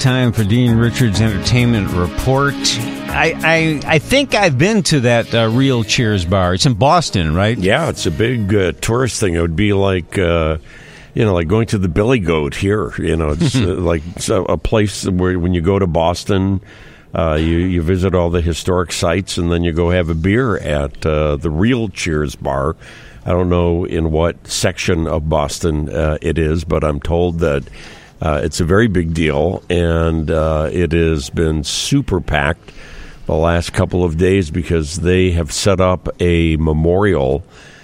time for Dean Richards' Entertainment Report. I think I've been to that Real Cheers bar. It's in Boston, right? Yeah, it's a big tourist thing. It would be like, like going to the Billy Goat here. It's like a place where when you go to Boston, you visit all the historic sites, and then you go have a beer at the Real Cheers bar. I don't know in what section of Boston it is, but I'm told that it's a very big deal, and it has been super packed the last couple of days because they have set up a memorial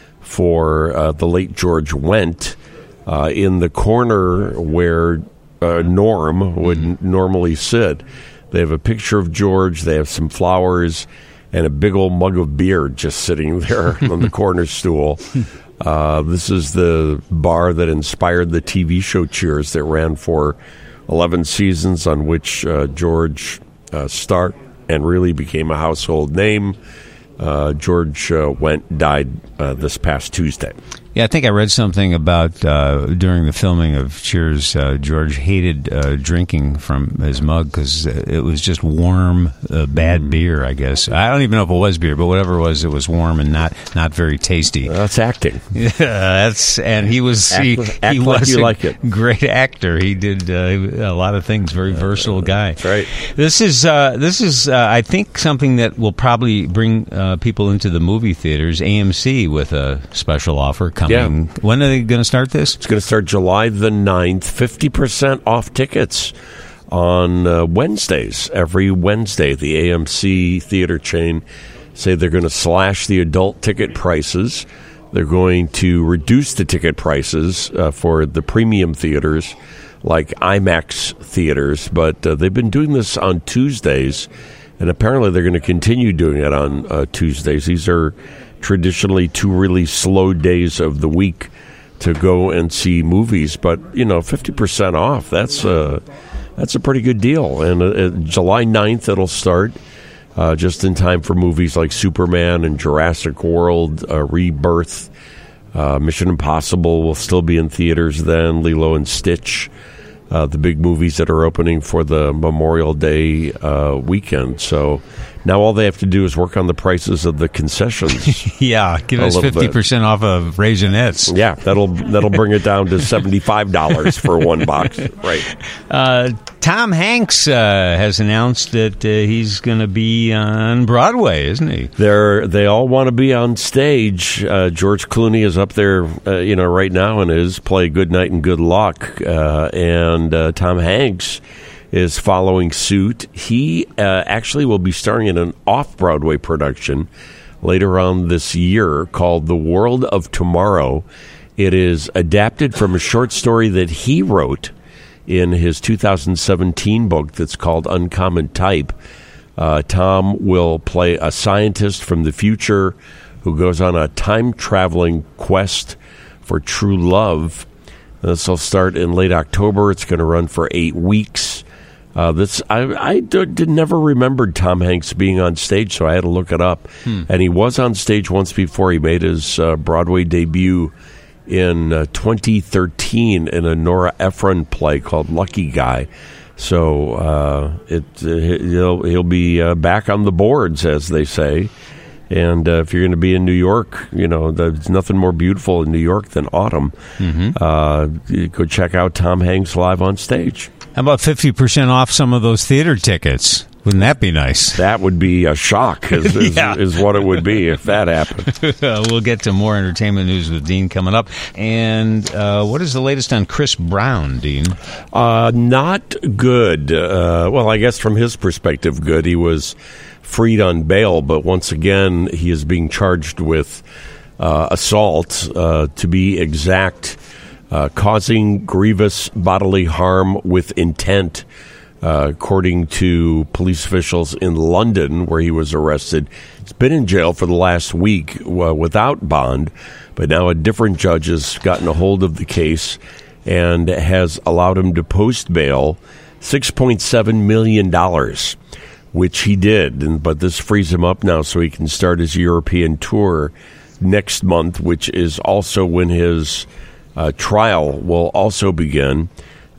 for the late George Wendt in the corner where Norm would normally sit. They have a picture of George, they have some flowers, and a big old mug of beer just sitting there on the corner stool. This is the bar that inspired the TV show Cheers that ran for 11 seasons, on which George starred and really became a household name. George Wendt died this past Tuesday. Yeah, I think I read something about during the filming of Cheers, George hated drinking from his mug because it was just warm, bad beer, I guess. I don't even know if it was beer, but whatever it was warm and not very tasty. That's acting. Yeah, and he was he like was you a like it. Great actor. He did a lot of things. Very versatile guy. That's right. This is I think something that will probably bring people into the movie theaters. AMC with a special offer coming. Yeah. When are they going to start this? It's going to start July the 9th. 50% off tickets on Wednesdays. Every Wednesday, the AMC theater chain say they're going to slash the adult ticket prices. They're going to reduce the ticket prices for the premium theaters like IMAX theaters. But they've been doing this on Tuesdays, and apparently they're going to continue doing it on Tuesdays. These are traditionally two really slow days of the week to go and see movies, but 50% off, that's a pretty good deal. And July 9th it'll start, just in time for movies like Superman and Jurassic World, Rebirth. Mission Impossible will still be in theaters then. Lilo and Stitch, the big movies that are opening for the Memorial Day weekend. So now all they have to do is work on the prices of the concessions. Yeah, give us 50% off of Raisinets. Yeah, that'll bring it down to $75 for one box. Right. Tom Hanks has announced that he's going to be on Broadway, isn't he? They all want to be on stage. George Clooney is up there, right now in his play Good Night and Good Luck, and Tom Hanks is following suit. He actually will be starring in an off-Broadway production later on this year called The World of Tomorrow. It is adapted from a short story that he wrote in his 2017 book that's called Uncommon Type. Tom will play a scientist from the future who goes on a time-traveling quest for true love. This will start in late October. It's going to run for 8 weeks. I never remembered Tom Hanks being on stage, so I had to look it up. And he was on stage once before. He made his Broadway debut in 2013 in a Nora Ephron play called Lucky Guy. So he'll be back on the boards, as they say. And if you're going to be in New York, there's nothing more beautiful in New York than autumn. You go check out Tom Hanks live on stage. How about 50% off some of those theater tickets? Wouldn't that be nice? That would be a shock, is what it would be if that happened. We'll get to more entertainment news with Dean coming up. And what is the latest on Chris Brown, Dean? Not good. Well, I guess from his perspective, good. He was freed on bail, but once again, he is being charged with assault, to be exact, causing grievous bodily harm with intent, according to police officials in London, where he was arrested. He's been in jail for the last week without bond, but now a different judge has gotten a hold of the case and has allowed him to post bail $6.7 million, which he did. But this frees him up now so he can start his European tour next month, which is also when his trial will also begin.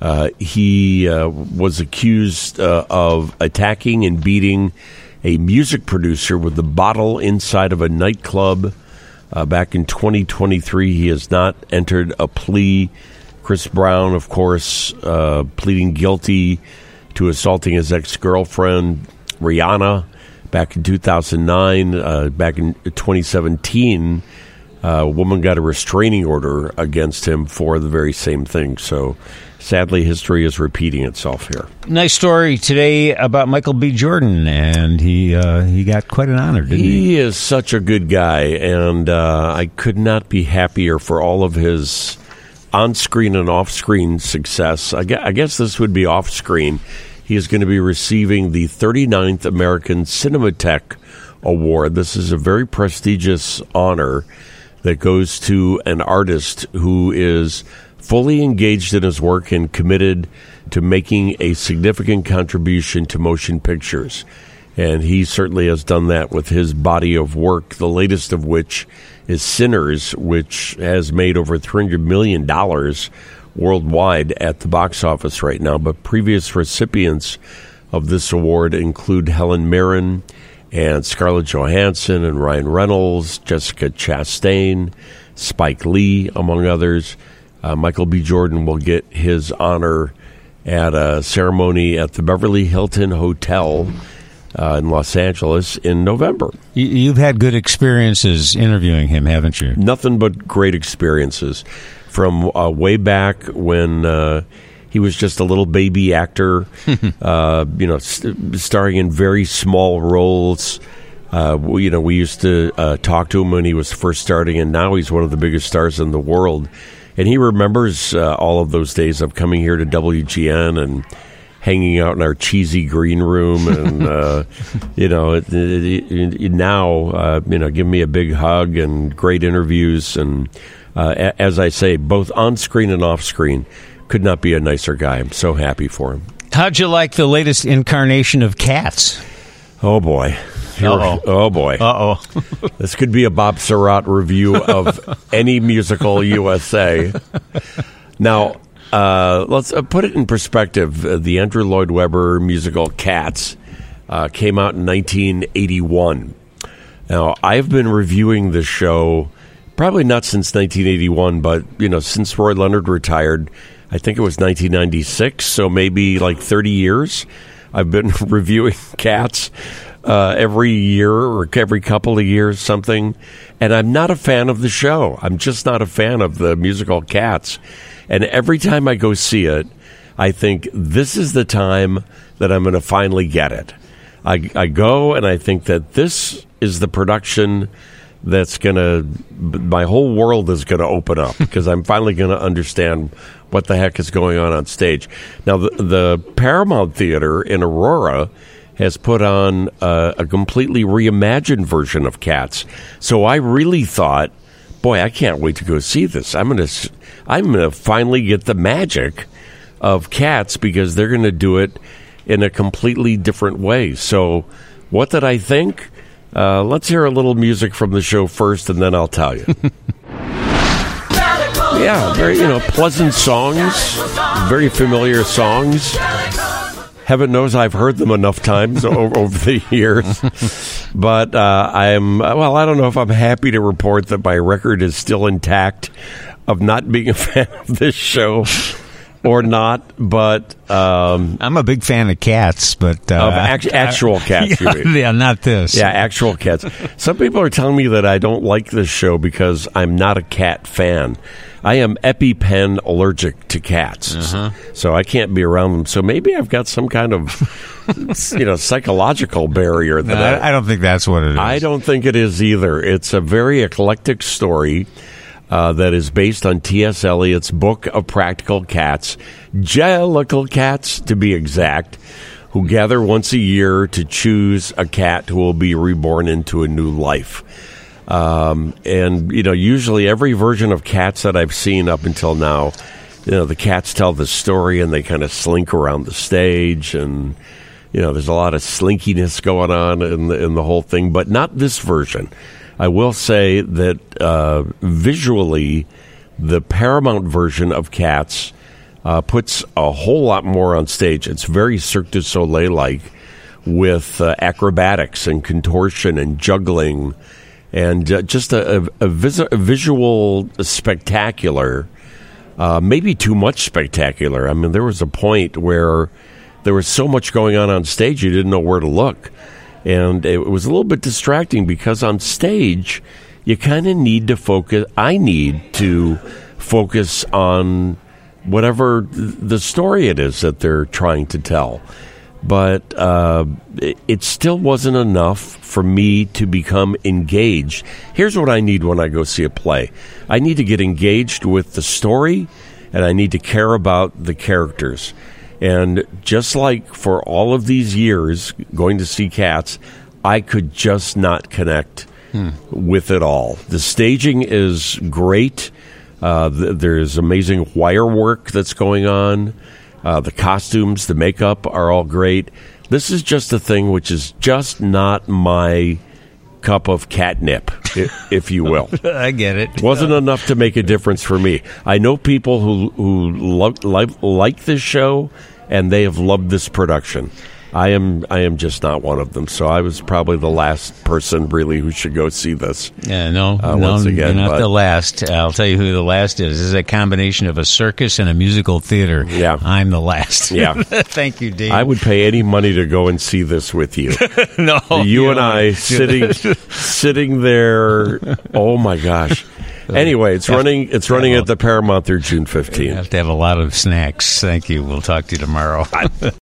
He was accused of attacking and beating a music producer with the bottle inside of a nightclub back in 2023. He has not entered a plea. Chris Brown, of course, pleading guilty to assaulting his ex-girlfriend, Rihanna, back in 2009. Back in 2017, a woman got a restraining order against him for the very same thing. So, sadly, history is repeating itself here. Nice story today about Michael B. Jordan, and he got quite an honor, didn't he? He is such a good guy, and I could not be happier for all of his on-screen and off-screen success. I guess this would be off-screen. He is going to be receiving the 39th American Cinematheque Award. This is a very prestigious honor that goes to an artist who is fully engaged in his work and committed to making a significant contribution to motion pictures. And he certainly has done that with his body of work, the latest of which is Sinners, which has made over $300 million worldwide at the box office right now. But previous recipients of this award include Helen Mirren and Scarlett Johansson and Ryan Reynolds, Jessica Chastain, Spike Lee, among others. Michael B. Jordan will get his honor at a ceremony at the Beverly Hilton Hotel in Los Angeles in November. You've had good experiences interviewing him, haven't you? Nothing but great experiences. From way back when he was just a little baby actor, starring in very small roles. We used to talk to him when he was first starting, and now he's one of the biggest stars in the world. And he remembers all of those days of coming here to WGN and hanging out in our cheesy green room, and now give me a big hug and great interviews, and as I say, both on screen and off screen, could not be a nicer guy. I'm so happy for him. How'd you like the latest incarnation of Cats? Oh boy. Oh boy. This could be a Bob Surratt review of any musical USA. Now, let's put it in perspective. The Andrew Lloyd Webber musical Cats came out in 1981. Now, I've been reviewing this show probably not since 1981, but since Roy Leonard retired. I think it was 1996, so maybe like 30 years. I've been reviewing Cats every year or every couple of years, something. And I'm not a fan of the show. I'm just not a fan of the musical Cats. And every time I go see it, I think this is the time that I'm going to finally get it. I go and I think that this is the production that's going to, my whole world is going to open up because I'm finally going to understand what the heck is going on stage. Now, the Paramount Theater in Aurora has put on a completely reimagined version of Cats. So I really thought, boy, I can't wait to go see this. I'm going to finally get the magic of Cats because they're going to do it in a completely different way. So what did I think? Let's hear a little music from the show first, and then I'll tell you. Yeah, very pleasant songs, very familiar songs. Heaven knows I've heard them enough times over the years. But I don't know if I'm happy to report that my record is still intact of not being a fan of this show or not. But I'm a big fan of Cats, but of actual Cats. Yeah, not this. Yeah, actual Cats. Some people are telling me that I don't like this show because I'm not a cat fan. I am EpiPen allergic to cats, so I can't be around them. So maybe I've got some kind of, psychological barrier. I don't think that's what it is. I don't think it is either. It's a very eclectic story that is based on T.S. Eliot's Book of Practical Cats, Jellicle cats to be exact, who gather once a year to choose a cat who will be reborn into a new life. Usually every version of Cats that I've seen up until now, the cats tell the story and they kind of slink around the stage, and there's a lot of slinkiness going on in the whole thing, but not this version. I will say that visually, the Paramount version of Cats puts a whole lot more on stage. It's very Cirque du Soleil-like, with acrobatics and contortion and juggling, and just a visual spectacular. Maybe too much spectacular. I mean, there was a point where there was so much going on stage you didn't know where to look. And it was a little bit distracting because on stage you kind of need to focus. I need to focus on whatever the story it is that they're trying to tell. But it still wasn't enough for me to become engaged. Here's what I need when I go see a play. I need to get engaged with the story, and I need to care about the characters. And just like for all of these years going to see Cats, I could just not connect with it all. The staging is great. There's amazing wire work that's going on. The costumes, the makeup are all great. This is just a thing which is just not my cup of catnip, if you will. I get it. Wasn't enough to make a difference for me. I know people who like this show, and they have loved this production. I am just not one of them. So I was probably the last person really who should go see this. Yeah, no, once again, you're not the last. I'll tell you who the last is. This is a combination of a circus and a musical theater. Yeah. I'm the last. Yeah. Thank you, Dave. I would pay any money to go and see this with you. No, you and I sitting there. Oh my gosh. Anyway, it's running at the Paramount through June 15th. You have to have a lot of snacks. Thank you. We'll talk to you tomorrow.